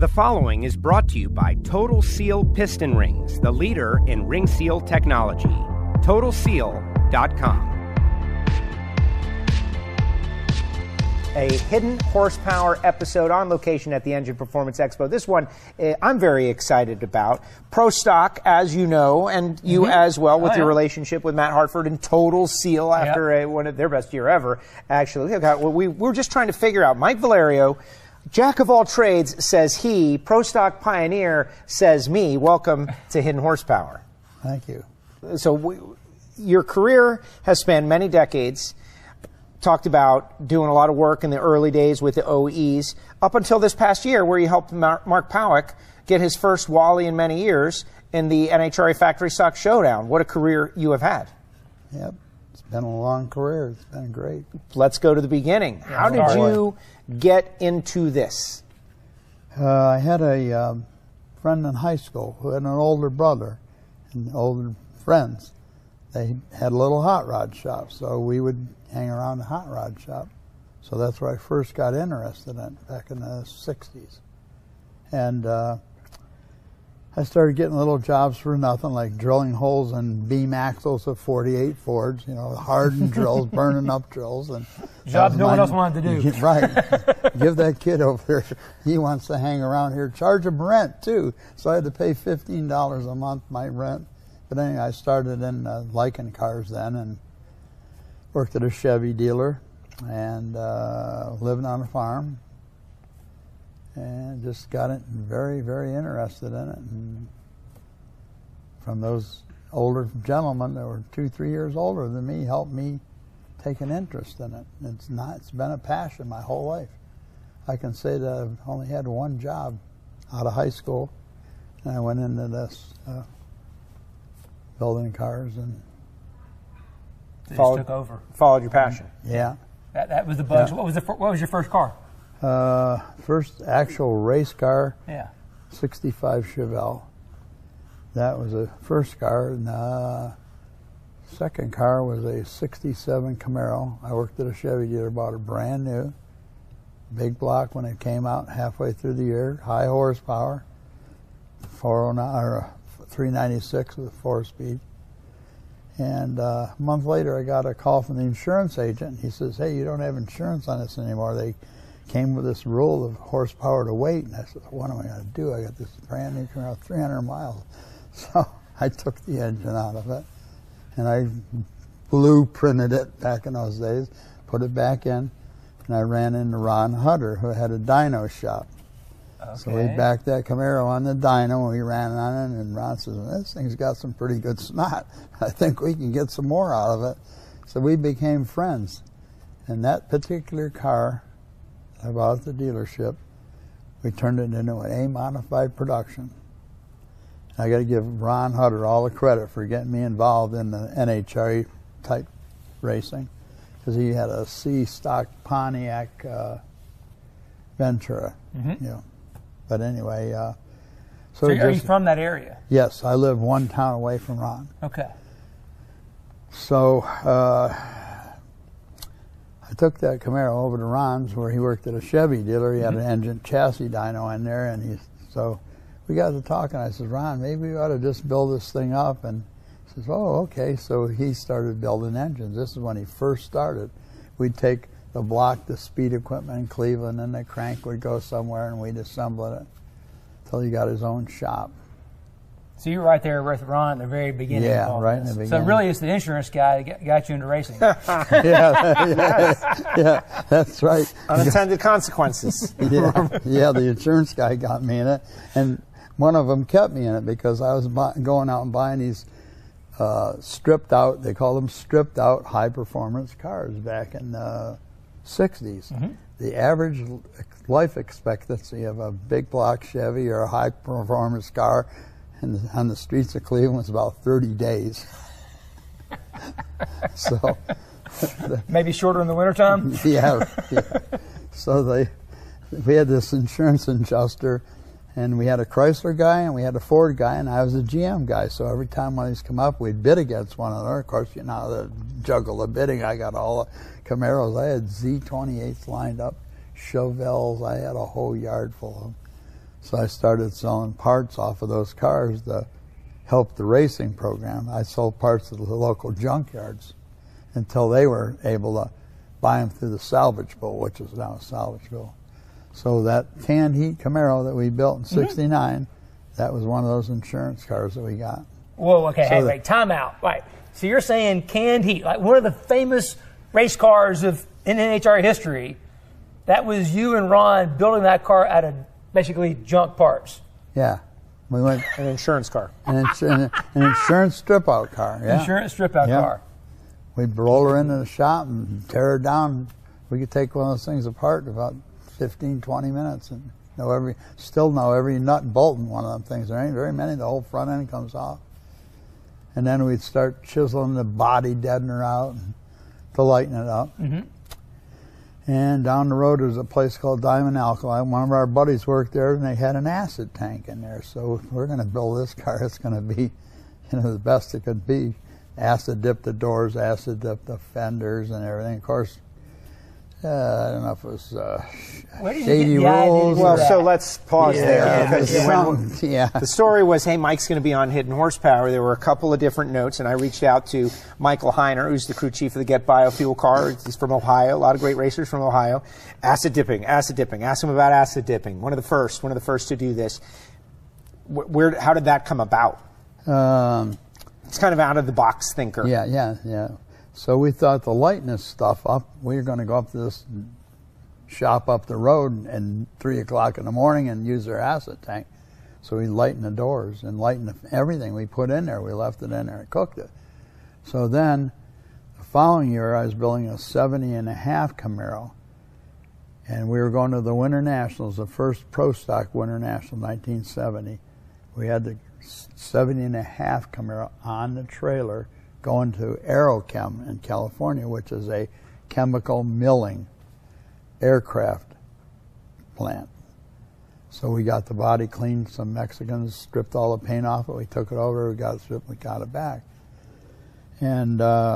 The following is brought to you by Total Seal Piston Rings, the leader in ring seal technology. TotalSeal.com. A hidden horsepower episode on location at the Engine Performance Expo. This one I'm very excited about. Pro Stock, as you know, and you as well, with your relationship with Matt Hartford and Total Seal after one of their best year ever. Actually, we were just trying to figure out. Mike Valerio, Jack of all trades, says he. Pro Stock Pioneer says me. Welcome to Hidden Horsepower. Thank you. So your career has spanned many decades. Talked about doing a lot of work in the early days with the OEs, up until this past year where you helped Mark Pauick get his first Wally in many years in the NHRA Factory Stock Showdown. What a career you have had. Yep. It's been a long career. It's been great. Let's go to the beginning. How did you get into this? I had a friend in high school who had an older brother and older friends. They had a little hot rod shop, so we would hang around the hot rod shop. So that's where I first got interested in, back in the 60s. And I started getting little jobs for nothing, like drilling holes in beam axles of 48 Fords, you know, hardened drills, burning up drills. And jobs no one else wanted to do. Right. Give that kid over there, he wants to hang around here. Charge him rent, too. So I had to pay $15 a month, my rent. But anyway, I started in liking cars then and worked at a Chevy dealer and lived on a farm and just got it very, very interested in it. And from those older gentlemen that were 2-3 years older than me helped me take an interest in it. It's been a passion my whole life. I can say that I've only had one job out of high school, and I went into this building cars and took over. Followed your passion. Yeah. That was the buzz. Yeah. What was your first car? First actual race car. Yeah. 65 Chevelle. That was the first car. And second car was a 67 Camaro. I worked at a Chevy dealer, bought it brand new. Big block when it came out halfway through the year. High horsepower. 409 or 396 with a 4-speed. And a month later, I got a call from the insurance agent. He says, hey, you don't have insurance on this anymore. They came with this rule of horsepower to weight. And I said, what am I going to do? I got this brand new car, 300 miles. So I took the engine out of it, and I blueprinted it back in those days, put it back in, and I ran into Ron Hutter, who had a dyno shop. Okay. So we backed that Camaro on the dyno, and we ran on it, and Ron says, well, this thing's got some pretty good snot. I think we can get some more out of it. So we became friends. And that particular car I bought at the dealership, we turned it into an A-modified production. I got to give Ron Hutter all the credit for getting me involved in the NHRA type racing, because he had a C-stock Pontiac Ventura, you know. But anyway, so are you from that area? Yes, I live one town away from Ron. Okay. So I took that Camaro over to Ron's, where he worked at a Chevy dealer. He had an engine chassis dyno in there, and so we got to talking. I said, Ron, maybe we ought to just build this thing up. And he says, oh, okay. So he started building engines. This is when he first started. We'd take the block, the speed equipment in Cleveland, and the crank would go somewhere, and we'd assemble it until he got his own shop. So you were right there with Ron at the very beginning. Yeah, right in the beginning. So really it's the insurance guy that got you into racing. yeah, that's right. Unintended consequences. Yeah, the insurance guy got me in it, and one of them kept me in it because I was going out and buying these stripped out, they call them stripped out high performance cars back in the 60s. The average life expectancy of a big block Chevy or a high performance car on the streets of Cleveland was about 30 days. So maybe shorter in the wintertime? Yeah. So we had this insurance adjuster, and we had a Chrysler guy and we had a Ford guy, and I was a GM guy. So every time one of these come up, we'd bid against one another. Of course, you know how to juggle the bidding. I got all the Camaros. I had Z28s lined up, Chevelles. I had a whole yard full of them. So I started selling parts off of those cars to help the racing program. I sold parts to the local junkyards until they were able to buy them through the Salvage Bowl, which is now a Salvage Bowl. So that canned heat Camaro that we built in '69, that was one of those insurance cars that we got. Whoa, okay, So wait, time out. Right. So you're saying canned heat, like one of the famous race cars in NHRA history, that was you and Ron building that car out of basically junk parts. Yeah. We went An insurance car. an insurance strip-out car. Yeah. Insurance strip-out Yeah. car. We'd roll her into the shop and tear her down. We could take one of those things apart in about 15, 20 minutes and still know every nut and bolt in one of them things. There ain't very many. The whole front end comes off. And then we'd start chiseling the body deadener out to lighten it up. And down the road there's a place called Diamond Alkali. One of our buddies worked there, and they had an acid tank in there. So we're going to build this car. It's going to be, the best it could be. Acid dip the doors, acid dip the fenders, and everything. Of course, I don't know if it was Where did you shady get the idea to rules. do Well, that? so let's pause there. Because Yeah. the story was, hey, Mike's going to be on Hidden Horsepower. There were a couple of different notes, and I reached out to Michael Heiner, who's the crew chief of the Get Biofuel car. He's from Ohio. A lot of great racers from Ohio. Acid dipping. Ask him about acid dipping. One of the first to do this. How did that come about? It's kind of out of the box thinker. Yeah. So we thought to lighten this stuff up, we were going to go up to this shop up the road at 3 o'clock in the morning and use their acid tank. So we lightened the doors and lightened everything we put in there. We left it in there and cooked it. So then the following year I was building a 70.5 Camaro, and we were going to the Winter Nationals, the first Pro Stock Winter National, 1970. We had the 70.5 Camaro on the trailer going to Aerochem in California, which is a chemical milling aircraft plant. So we got the body cleaned. Some Mexicans stripped all the paint off it. We took it over. We got it stripped. We got it back. And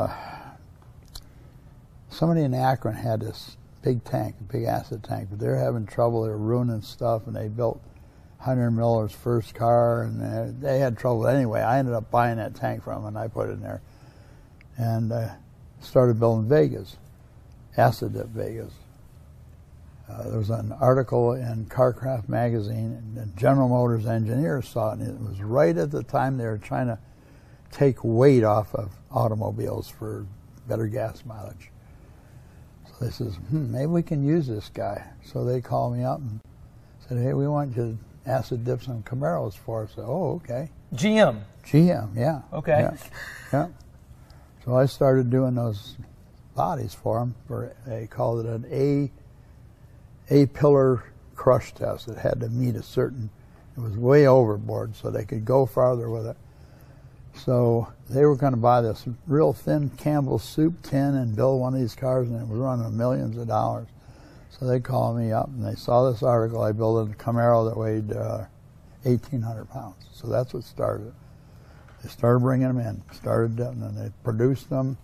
somebody in Akron had this big tank, a big acid tank, but they were having trouble. They were ruining stuff, and they built Hunter Miller's first car, and they had trouble anyway. I ended up buying that tank from them, and I put it in there. And started building Vegas, acid dip Vegas. There was an article in Carcraft magazine, and General Motors engineers saw it, and it was right at the time they were trying to take weight off of automobiles for better gas mileage. So they says, maybe we can use this guy. So they called me up and said, hey, we want you to acid dip some Camaros for us. I said, oh, okay. GM. Yeah. Okay. Yeah. So I started doing those bodies for them. They called it an A-pillar crush test. It had to meet it was way overboard, so they could go farther with it. So they were going to buy this real thin Campbell soup tin and build one of these cars, and it was running millions of dollars. So they called me up, and they saw this article. I built a Camaro that weighed 1,800 pounds. So that's what started it. They started bringing them in, and they produced them.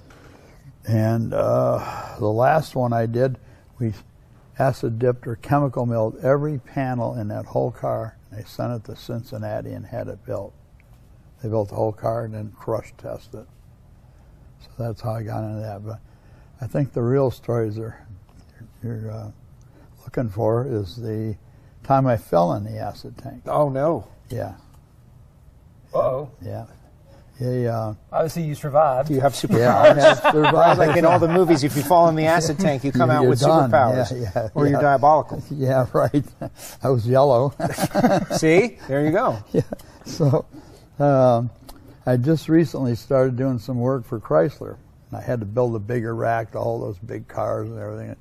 And the last one I did, we acid dipped or chemical milled every panel in that whole car. They sent it to Cincinnati and had it built. They built the whole car and then crush tested it. So that's how I got into that. But I think the real stories you're looking for is the time I fell in the acid tank. Oh, no. Yeah. Uh-oh. Yeah. Obviously you survived. Do you have superpowers? Yeah, Like in all the movies, if you fall in the acid tank, you come out You're with done. superpowers. Or you're diabolical. Yeah, right. I was yellow. See? There you go. Yeah. So I just recently started doing some work for Chrysler. I had to build a bigger rack to all those big cars and everything.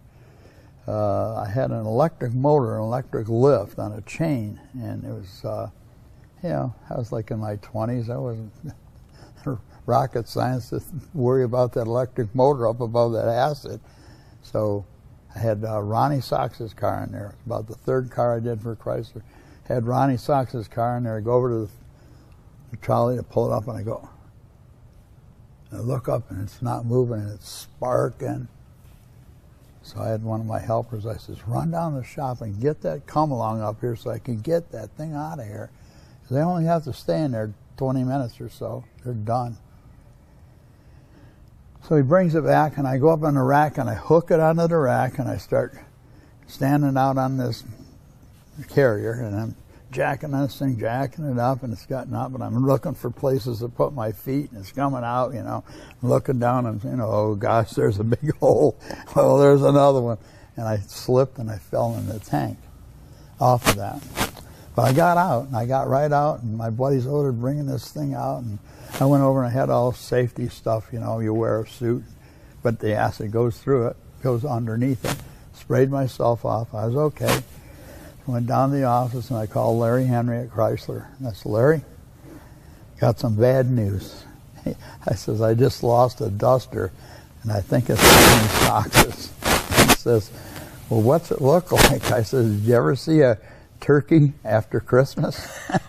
I had an electric motor, an electric lift on a chain, and it was, I was like in my 20s. I wasn't rocket science to worry about that electric motor up above that acid. So I had Ronnie Sox's car in there. About the third car I did for Chrysler. Had Ronnie Sox's car in there. I go over to the trolley to pull it up, and I go. And I look up, and it's not moving, and it's sparking. So I had one of my helpers, I says, run down the shop and get that come along up here so I can get that thing out of here. They only have to stay in there 20 minutes or so. They're done. So he brings it back, and I go up on the rack, and I hook it onto the rack, and I start standing out on this carrier, and I'm jacking this thing, jacking it up, and it's gotten up, and I'm looking for places to put my feet, and it's coming out, you know, looking down, and, you know, oh gosh, there's a big hole. Oh, there's another one. And I slipped, and I fell in the tank off of that. But I got out, and I got right out, and my buddies ordered bringing this thing out, and I went over and I had all safety stuff, you know, you wear a suit, but the acid goes through it, goes underneath it. Sprayed myself off, I was okay. Went down to the office and I called Larry Henry at Chrysler. And I said, Larry, got some bad news. I says, I just lost a duster and I think it's in boxes. He says, well, what's it look like? I said, did you ever see a turkey after Christmas?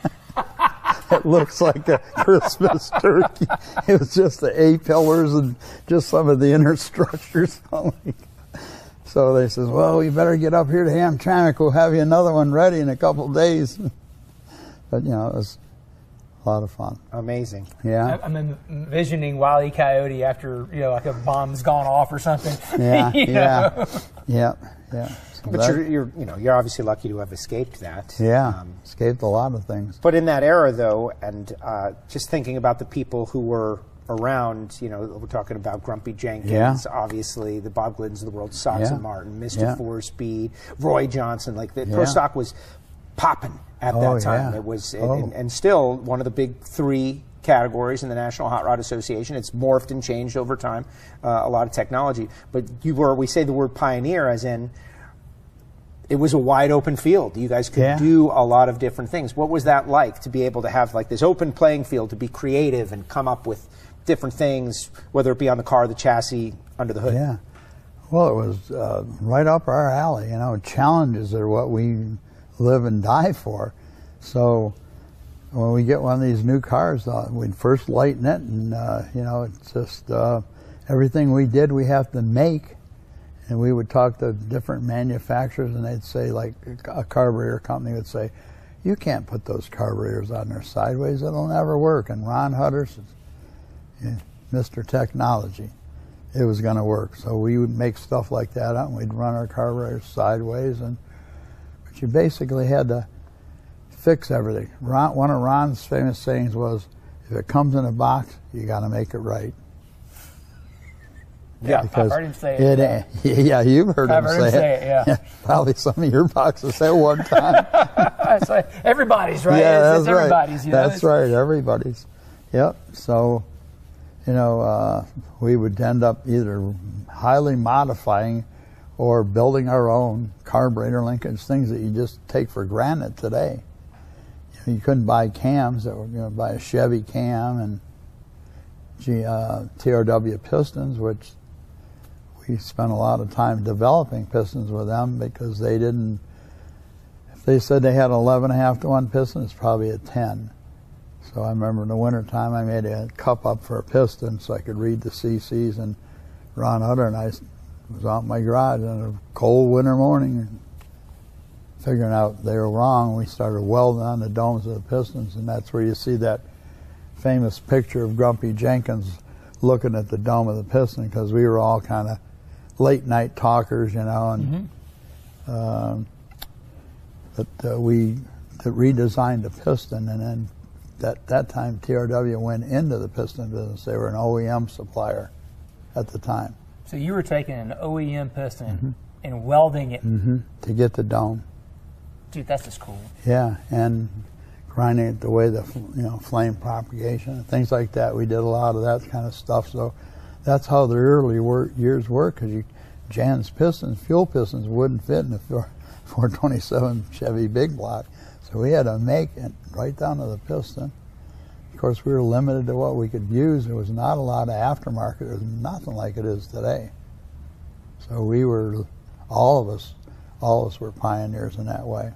It looks like a Christmas turkey. It was just the A-pillars and just some of the inner structures. So they says, well, you better get up here to Hamtramck. We'll have you another one ready in a couple of days. But, you know, it was a lot of fun. Amazing. Yeah. I'm envisioning Wile E. Coyote after, you know, like a bomb's gone off or something. Yeah, You know? yeah. So But you're obviously lucky to have escaped that. Yeah, escaped a lot of things. But in that era, though, and just thinking about the people who were around, you know, we're talking about Grumpy Jenkins, obviously the Bob Gliddens of the world, Sox and Martin, Mr. Four Speed, Roy Johnson, like the Pro Stock was popping at that time. It was, and still one of the big three categories in the National Hot Rod Association. It's morphed and changed over time, a lot of technology. But we say the word pioneer as in it was a wide open field. You guys could do a lot of different things. What was that like to be able to have like this open playing field, to be creative and come up with different things, whether it be on the car, the chassis, under the hood? Yeah. Well, it was right up our alley. You know, challenges are what we live and die for. So when we get one of these new cars, we'd first lighten it, and you know, it's just everything we did we have to make. And we would talk to different manufacturers, and they'd say, like a carburetor company would say, you can't put those carburetors on there sideways, it'll never work. And Ron Hutter says, Mr. Technology, it was going to work. So we would make stuff like that up, and we'd run our carburetors sideways. But you basically had to fix everything. One of Ron's famous sayings was, if it comes in a box, you got to make it right. Yeah, I've heard him say it. Yeah, you've heard him say it. Yeah. Probably some of your boxes at one time. So everybody's, right? Yeah, it's everybody's. You know? That's right, everybody's. Yep. So, you know, we would end up either highly modifying or building our own carburetor linkage, things that you just take for granted today. You couldn't buy cams that were, you know, buy a Chevy cam and TRW pistons, which we spent a lot of time developing pistons with them because they didn't, if they said they had an 11.5 to 1 piston, it's probably a 10. So I remember in the wintertime I made a cup up for a piston so I could read the CCs, and Ron Hutter and I was out in my garage on a cold winter morning and figuring out they were wrong. We started welding on the domes of the pistons, and that's where you see that famous picture of Grumpy Jenkins looking at the dome of the piston, because we were all kind of late night talkers, you know, and we redesigned the piston, and then that time TRW went into the piston business. They were an OEM supplier at the time. So you were taking an OEM piston and welding it to get the dome. Dude, that's just cool. Yeah, and grinding it the way the flame propagation and things like that. We did a lot of that kind of stuff. So that's how the early years were, because Jan's pistons, fuel pistons, wouldn't fit in the 427 Chevy big block. So we had to make it right down to the piston. Of course, we were limited to what we could use. There was not a lot of aftermarket. There was nothing like it is today. So we were, all of us were pioneers in that way.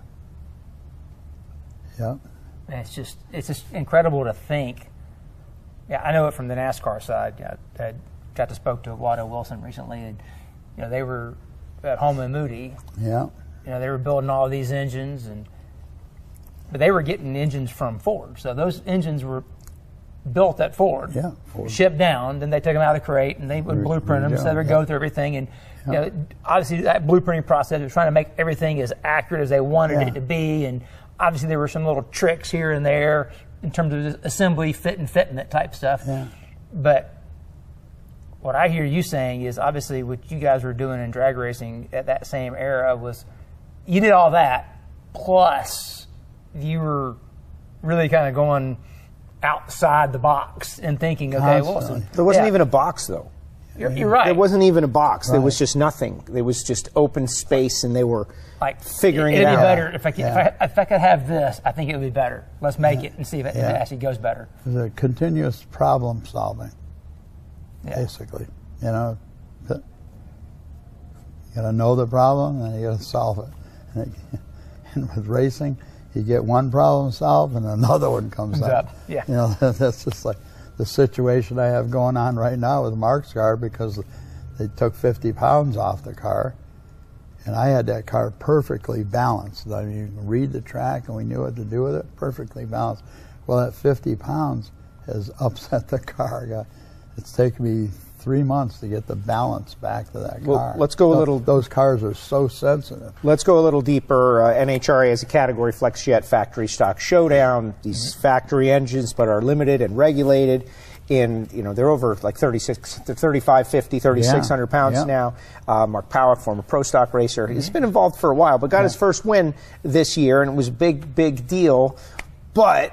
Yep. And it's just incredible to think. Yeah, I know it from the NASCAR side. I got to spoke to Watto Wilson recently, and they were at Holman Moody. Yeah. You know, they were building all these engines, but they were getting engines from Ford. So those engines were built at Ford, Yeah, Ford. shipped down. Then they took them out of the crate and they would blueprint them. So they would go through everything. And you know, obviously that blueprinting process was trying to make everything as accurate as they wanted it to be. And obviously there were some little tricks here and there in terms of assembly, fit and fitment type stuff. Yeah. But what I hear you saying is obviously what you guys were doing in drag racing at that same era was you did all that, plus you were really kind of going outside the box and thinking, okay, well, there wasn't even a box, though. You're right. There wasn't even a box. There was just nothing. There was just open space, and they were like figuring it it'd out. be better if I could have this. I think it would be better. Let's make it and see if it actually goes better. It's a continuous problem solving, basically. You know, you got to know the problem and you got to solve it. And with racing, you get one problem solved and another one comes up. Yeah. You know, that's just like the situation I have going on right now with Mark's car, because they took 50 pounds off the car, and I had that car perfectly balanced. I mean, you can read the track, and we knew what to do with it, perfectly balanced. Well, that 50 pounds has upset the car. It's taken me 3 months to get the balance back to that car. Let's go a little. Those cars are so sensitive. Let's go a little deeper. NHRA as a category, FlexJet factory stock showdown. These factory engines, but are limited and regulated. They're over like 35, 50, 3,600 pounds now. Mark Powick, former pro stock racer, he's been involved for a while, but got his first win this year, and it was a big deal. But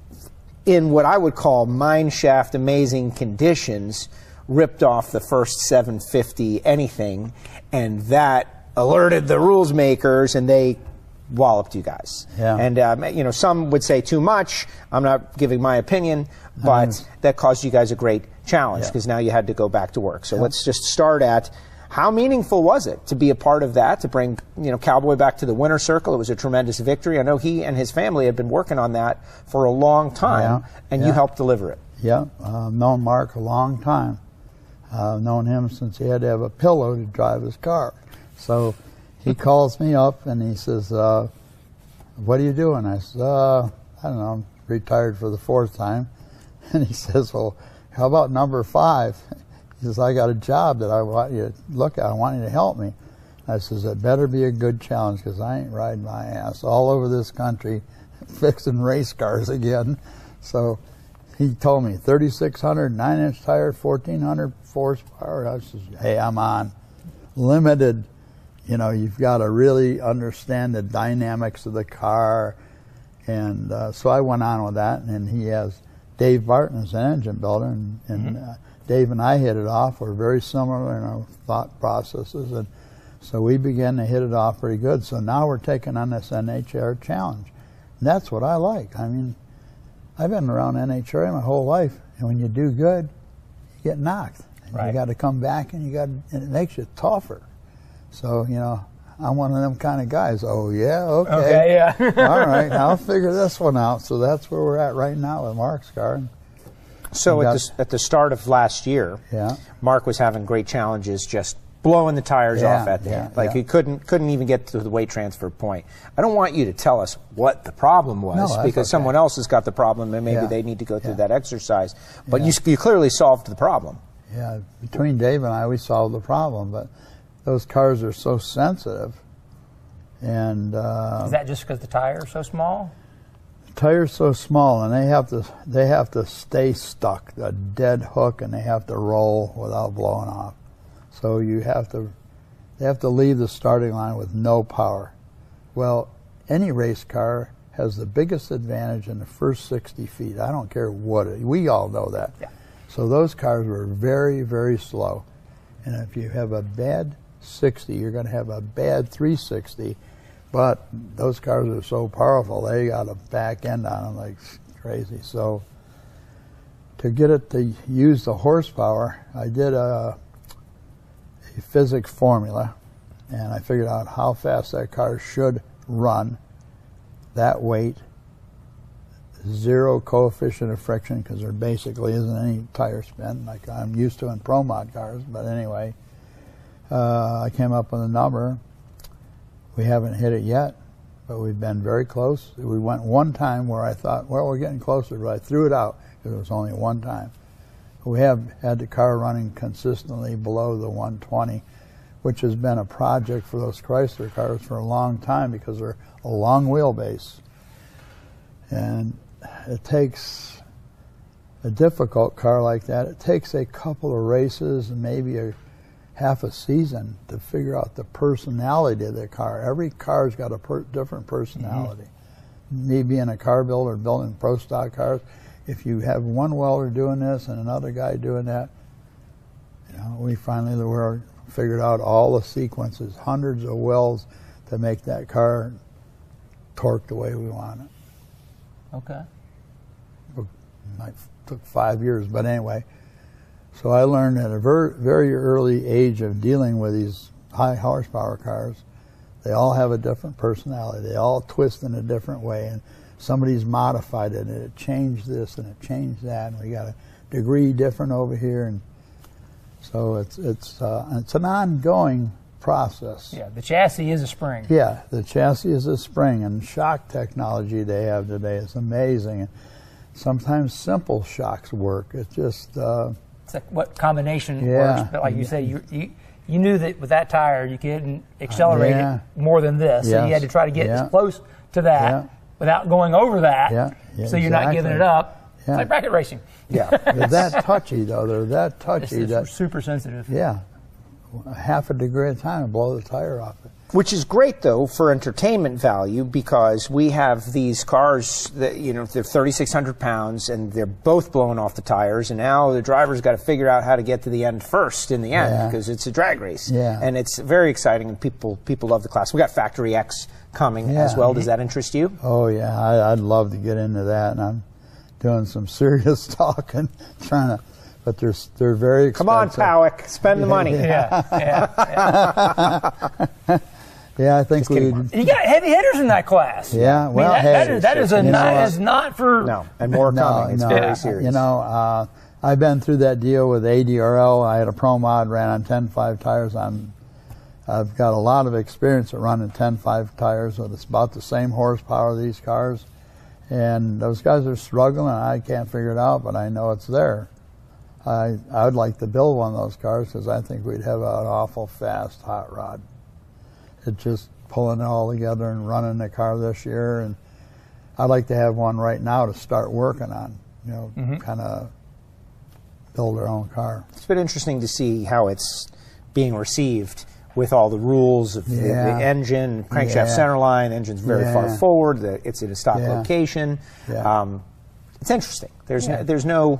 in what I would call mine shaft amazing conditions, ripped off the first 750 anything, and that alerted the rules makers, and they walloped you guys. Yeah. And some would say too much. I'm not giving my opinion, but that caused you guys a great challenge, because now you had to go back to work. So let's just start at how meaningful was it to be a part of that, to bring Cowboy back to the winner's circle? It was a tremendous victory. I know he and his family had been working on that for a long time, and you helped deliver it. Yeah, I've known Mark a long time. I've known him since he had to have a pillow to drive his car. So he calls me up and he says, what are you doing? I said, I don't know, I'm retired for the 4th time. And he says, well, how about number 5? He says, I got a job that I want you to look at. I want you to help me. I says, it better be a good challenge, because I ain't riding my ass all over this country fixing race cars again. So he told me 3,600, 9-inch tire, 1,400 horsepower. I says, hey, I'm on. Limited. You've got to really understand the dynamics of the car. And so I went on with that. And he has Dave Barton as an engine builder. And Dave and I hit it off. We're very similar in our thought processes. And so we began to hit it off pretty good. So now we're taking on this NHRA challenge. And that's what I like. I mean, I've been around NHRA my whole life, and when you do good, you get knocked. And you got to come back, and it makes you tougher. So, I'm one of them kind of guys. Oh, yeah, okay. Okay, yeah. All right, I'll figure this one out. So that's where we're at right now with Mark's car. So at the start of last year, Mark was having great challenges just blowing the tires off at the end. Like he couldn't even get to the weight transfer point. I don't want you to tell us what the problem was, because someone else has got the problem, and maybe they need to go through that exercise. But you clearly solved the problem. Yeah, between Dave and I, we solved the problem. But those cars are so sensitive, and is that just because the tire is so small? The tire's so small, and they have to stay stuck, a dead hook, and they have to roll without blowing off. So they have to leave the starting line with no power. Well, any race car has the biggest advantage in the first 60 feet. I don't care what we all know that. Yeah. So those cars were very, very slow. And if you have a bad 60, you're going to have a bad 360. But those cars are so powerful, they got a back end on them like crazy. So to get it to use the horsepower, I did a physics formula, and I figured out how fast that car should run, that weight, 0 coefficient of friction, because there basically isn't any tire spin like I'm used to in Pro Mod cars. But anyway, I came up with a number. We haven't hit it yet, but we've been very close. We went one time where I thought, well, we're getting closer, but I threw it out because it was only one time. We have had the car running consistently below the 120, which has been a project for those Chrysler cars for a long time because they're a long wheelbase. And it takes a difficult car like that. It takes a couple of races and maybe half a season to figure out the personality of the car. Every car's got a different personality. Me being a car builder, building pro stock cars, if you have one welder doing this and another guy doing that, you know, we finally figured out all the sequences, hundreds of welds to make that car torque the way we want it. Okay. It took 5 years, but anyway. So I learned at a very early age of dealing with these high horsepower cars, they all have a different personality. They all twist in a different way, and somebody's modified it, and it changed this and it changed that, and we got a degree different over here, and so it's an ongoing process. Yeah, the chassis is a spring. Yeah, the chassis is a spring, and shock technology they have today is amazing. And sometimes simple shocks work. It's just it's like what combination yeah. works. But like you say, you knew that with that tire you couldn't accelerate it more than this, so you had to try to get as close to that without going over that. So you're not giving it up. It's like bracket racing. Yeah, they're that touchy though. They're that touchy. It's super sensitive. Yeah, half a degree at a time to blow the tire off it. Which is great, though, for entertainment value, because we have these cars that, you know, they're 3,600 pounds and they're both blowing off the tires, and now the driver's got to figure out how to get to the end first in the end because it's a drag race. And it's very exciting, and people love the class. We got Factory X coming as well. Does that interest you? Oh, yeah. I'd love to get into that, and I'm doing some serious talking, trying to. But they're very expensive. Come on, Powick, spend the money. Yeah, I think we. You got heavy hitters in that class. Yeah, well, I mean, that is not for. No, and more coming. It's very serious. You know, I've been through that deal with ADRL. I had a Pro Mod, ran on 10.5 tires. I've got a lot of experience at running 10.5 tires. So it's about the same horsepower of these cars, and those guys are struggling. I can't figure it out, but I know it's there. I would like to build one of those cars because I think we'd have an awful fast hot rod. It's just pulling it all together and running the car this year, and I'd like to have one right now to start working on, you know, kind of build our own car. It's been interesting to see how it's being received with all the rules of the engine, crankshaft centerline, engine's very far forward, it's in a stock location. It's interesting. There's no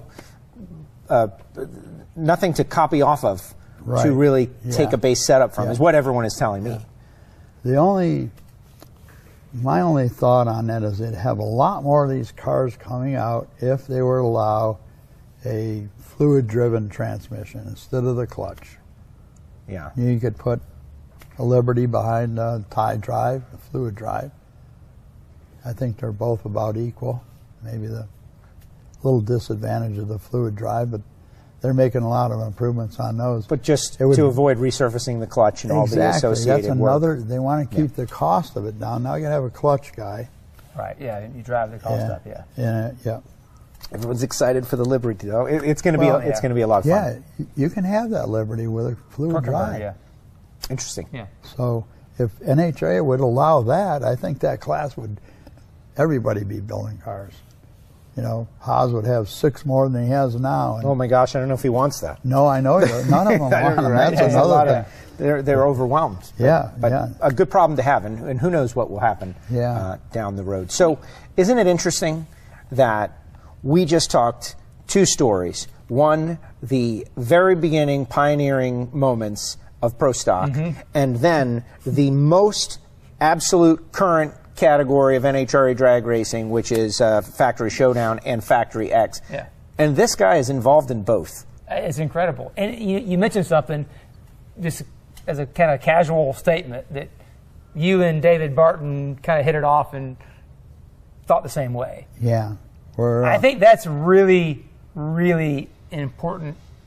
nothing to copy off of to really take a base setup from, is what everyone is telling me. My only thought on that is they'd have a lot more of these cars coming out if they were to allow a fluid-driven transmission instead of the clutch. Yeah. You could put a Liberty behind a tie drive, a fluid drive. I think they're both about equal. Maybe the little disadvantage of the fluid drive, but they're making a lot of improvements on those. But just to avoid resurfacing the clutch and all the associated that's work. They want to keep the cost of it down. Now you got to have a clutch guy. Right, you drive the cost up, Yeah. Everyone's excited for the Liberty, though. It's going to be it's going to be a lot of fun. Yeah, you can have that Liberty with a fluid drive. Interesting. Yeah. So if NHRA would allow that, I think that class would everybody be building cars. You know, Haas would have 6 more than he has now. Oh my gosh, I don't know if he wants that. No, I know none of them want them. That's another thing. They're overwhelmed. But a good problem to have, and who knows what will happen down the road. So isn't it interesting that we just talked 2 stories. One, the very beginning pioneering moments of Pro Stock, and then the most absolute current category of NHRA drag racing, which is Factory Showdown and Factory X. And this guy is involved in both. It's incredible. And you mentioned something, just as a kind of casual statement, that you and David Barton kind of hit it off and thought the same way. Yeah. I think that's really, really an important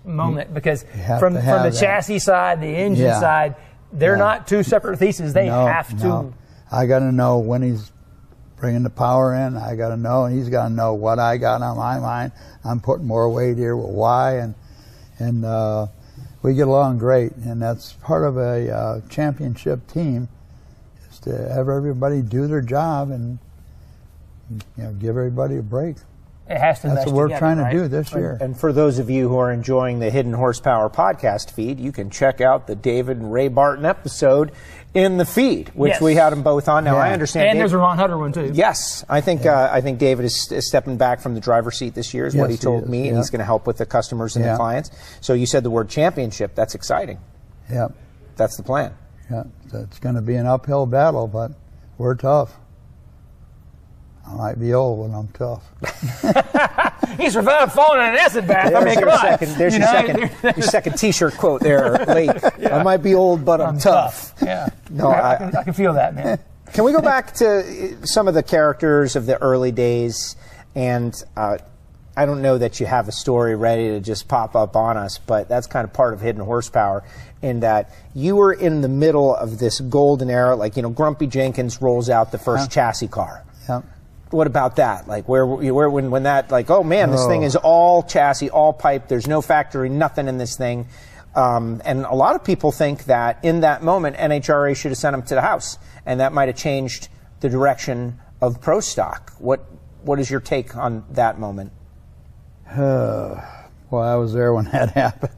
moment because have from to have the that. chassis side, the engine side, they're not two separate theses. They have to. No. I got to know when he's bringing the power in. I got to know, and he's got to know what I got on my mind. I'm putting more weight here. Well, why? And we get along great, and that's part of a championship team is to have everybody do their job and give everybody a break. It has to. That's mesh what we're together, trying right? to do this year. And for those of you who are enjoying the Hidden Horsepower podcast feed, you can check out the David and Ray Barton episode in the feed, which we had them both on. Now, I understand. And there's a Ron Hutter one, too. Yes. I think David is stepping back from the driver's seat this year, is what he told me, and he's going to help with the customers and the clients. So you said the word championship. That's exciting. Yeah. That's the plan. Yeah. So it's going to be an uphill battle, but we're tough. I might be old when I'm tough. He survived falling in an acid bath. There's your second T-shirt quote there, Lake. I might be old, but I'm tough. Yeah. No, I can feel that, man. Can we go back to some of the characters of the early days? And I don't know that you have a story ready to just pop up on us, but that's kind of part of Hidden Horsepower in that you were in the middle of this golden era. Like, Grumpy Jenkins rolls out the first chassis car. Yeah. What about that? Like, where when that, like, oh man, this thing is all chassis, all pipe. There's no factory, nothing in this thing. And a lot of people think that in that moment, NHRA should have sent them to the house, and that might have changed the direction of Pro Stock. What is your take on that moment? Well, I was there when that happened.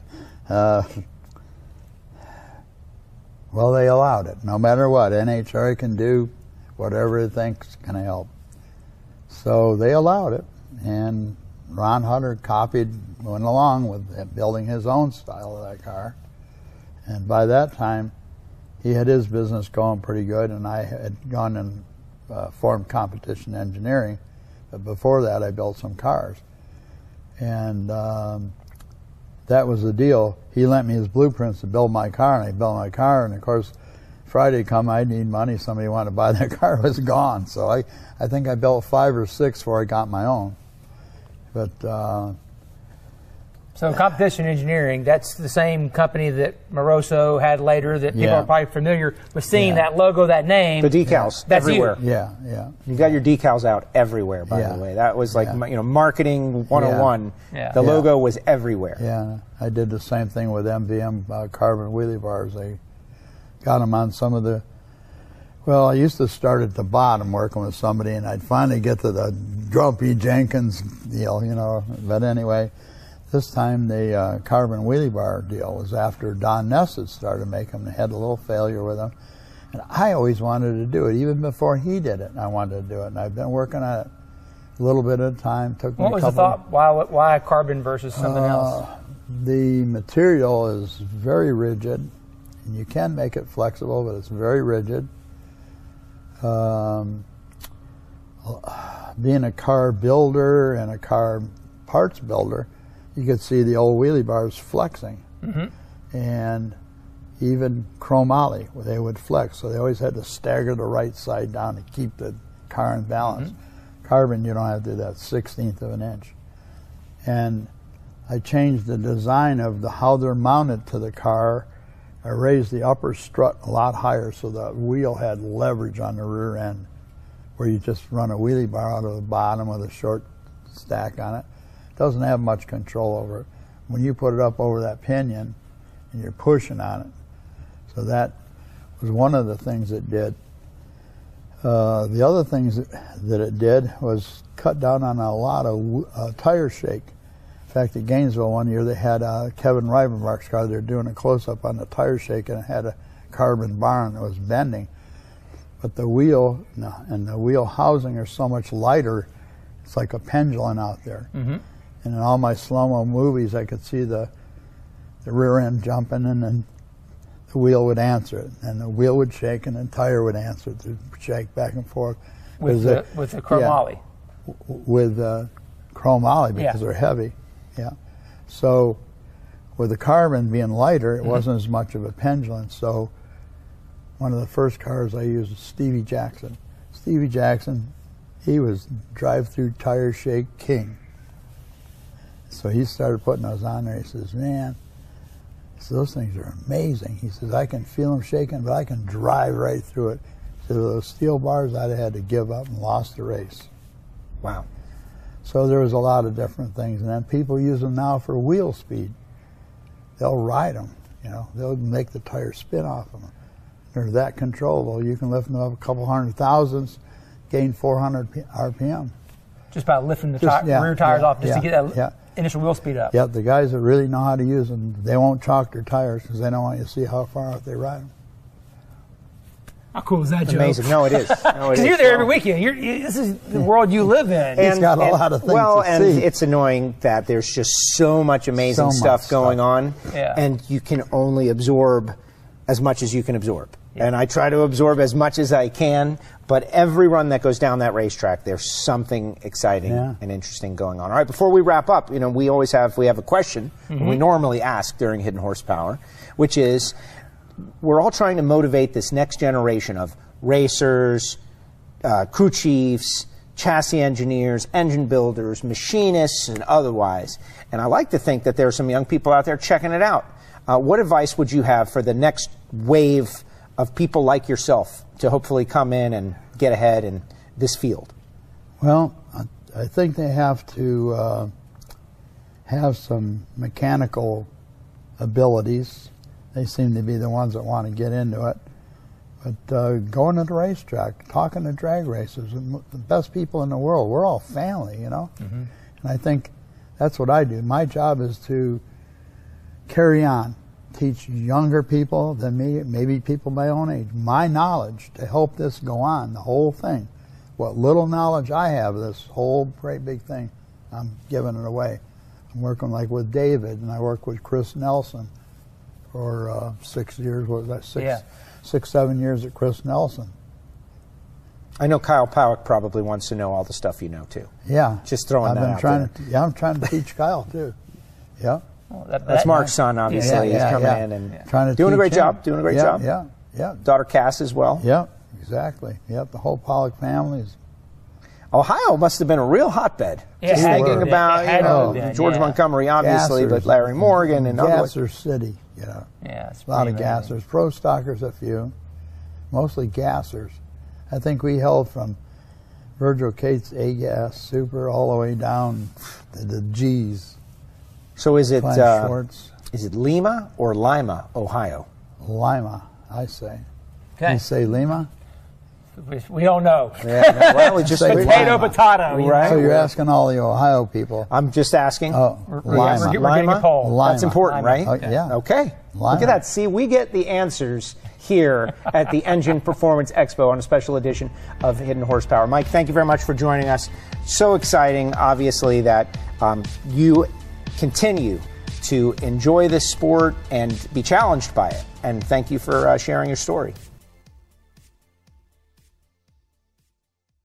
Well, they allowed it. No matter what, NHRA can do whatever it thinks is going to help. So they allowed it, and Ron Hutter went along with building his own style of that car. And by that time, he had his business going pretty good, and I had gone and formed competition engineering. But before that, I built some cars. And that was the deal. He lent me his blueprints to build my car, and I built my car, and of course, Friday come, I'd need money. Somebody wanted to buy that car. It was gone. So I think I built 5 or 6 before I got my own. But so competition engineering, that's the same company that Moroso had later that people are probably familiar with seeing that logo, that name. The decals everywhere. Yeah. You got your decals out everywhere, by the way. That was like marketing 101. Yeah. The logo was everywhere. Yeah. I did the same thing with MVM carbon wheelie bars. They got them on some of the, well, I used to start at the bottom working with somebody, and I'd finally get to the Grumpy Jenkins deal, But anyway, this time the carbon wheelie bar deal was after Don Ness had started making them. They had a little failure with them. And I always wanted to do it. Even before he did it, I wanted to do it. And I've been working on it a little bit at a time. What was the thought? Why carbon versus something else? The material is very rigid. And you can make it flexible, but it's very rigid. Being a car builder and a car parts builder, you could see the old wheelie bars flexing. Mm-hmm. And even chromoly, where they would flex. So they always had to stagger the right side down to keep the car in balance. Mm-hmm. Carbon, you don't have to do that 1/16 of an inch. And I changed the design of how they're mounted to the car. I raised the upper strut a lot higher so the wheel had leverage on the rear end, where you just run a wheelie bar out of the bottom with a short stack on it. It doesn't have much control over it. When you put it up over that pinion and you're pushing on it. So that was one of the things it did. The other things that it did was cut down on a lot of tire shake. In fact, at Gainesville one year, they had Kevin Rivenbark's car. They were doing a close-up on the tire shake, and it had a carbon bar that was bending. But the wheel and the wheel housing are so much lighter, it's like a pendulum out there. Mm-hmm. And in all my slow-mo movies, I could see the rear end jumping, and then the wheel would answer it. And the wheel would shake, and the tire would answer it to shake back and forth. With the chromoly? Yeah, with chromoly, because they're heavy. Yeah. So with the carbon being lighter, it wasn't as much of a pendulum. So one of the first cars I used was Stevie Jackson. Stevie Jackson, he was drive-through tire shake king. So he started putting those on there. He says, man, those things are amazing. He says, I can feel them shaking, but I can drive right through it. So those steel bars, I'd have had to give up and lost the race. Wow. So there was a lot of different things. And then people use them now for wheel speed. They'll ride them, you know. They'll make the tires spin off them. They're that controllable. You can lift them up a couple hundred thousandths, gain 400 RPM. Just by lifting the rear tires off just to get that initial wheel speed up. Yeah, the guys that really know how to use them, they won't chalk their tires because they don't want you to see how far out they ride them. How cool is that, Joe? Amazing. No, it is. Because you're there every weekend. This is the world you live in. It's got a lot of things to see. It's annoying that there's just so much amazing stuff going on, and you can only absorb as much as you can absorb. Yeah. And I try to absorb as much as I can, but every run that goes down that racetrack, there's something exciting and interesting going on. All right, before we wrap up, you know, we have a question we normally ask during Hidden Horsepower, which is, we're all trying to motivate this next generation of racers, crew chiefs, chassis engineers, engine builders, machinists, and otherwise. And I like to think that there are some young people out there checking it out. What advice would you have for the next wave of people like yourself to hopefully come in and get ahead in this field? Well, I think they have to have some mechanical abilities. They seem to be the ones that want to get into it. But going to the racetrack, talking to drag racers, the best people in the world, we're all family, you know? And I think that's what I do. My job is to carry on, teach younger people than me, maybe people my own age, my knowledge to help this go on, the whole thing. What little knowledge I have of this whole great big thing, I'm giving it away. I'm working like with David, and I work with Chris Nelson for 6 years. What was that? 7 years at Chris Nelson. I know Kyle Powick probably wants to know all the stuff you know too. Yeah, just throwing that out there. I'm trying to teach Kyle too. Yeah. Well, that's Mark's son, obviously. He's coming in and trying to doing a great him. job. Doing a great job. Yeah. Daughter Cass as well. Yeah, exactly. Yep, the whole Powick family is. Ohio must have been a real hotbed. Just thinking about George Montgomery, obviously, but Larry Morgan and Gasser City. Yeah, it's a lot of gassers. Pro stockers, a few, mostly gassers. I think we held from Virgil Cates A-Gas Super all the way down to the G's. So is it Lima or Lima, Ohio? Lima, I say. Okay. You say Lima? We don't know. Well, we just say potato. Right. So you're asking all the Ohio people. I'm just asking. Lima. We're getting a poll. Lima. That's important, right? Yeah. Okay. Lima. Look at that. See, we get the answers here at the Engine Performance Expo on a special edition of Hidden Horsepower. Mike, thank you very much for joining us. So exciting, obviously, that you continue to enjoy this sport and be challenged by it. And thank you for sharing your story.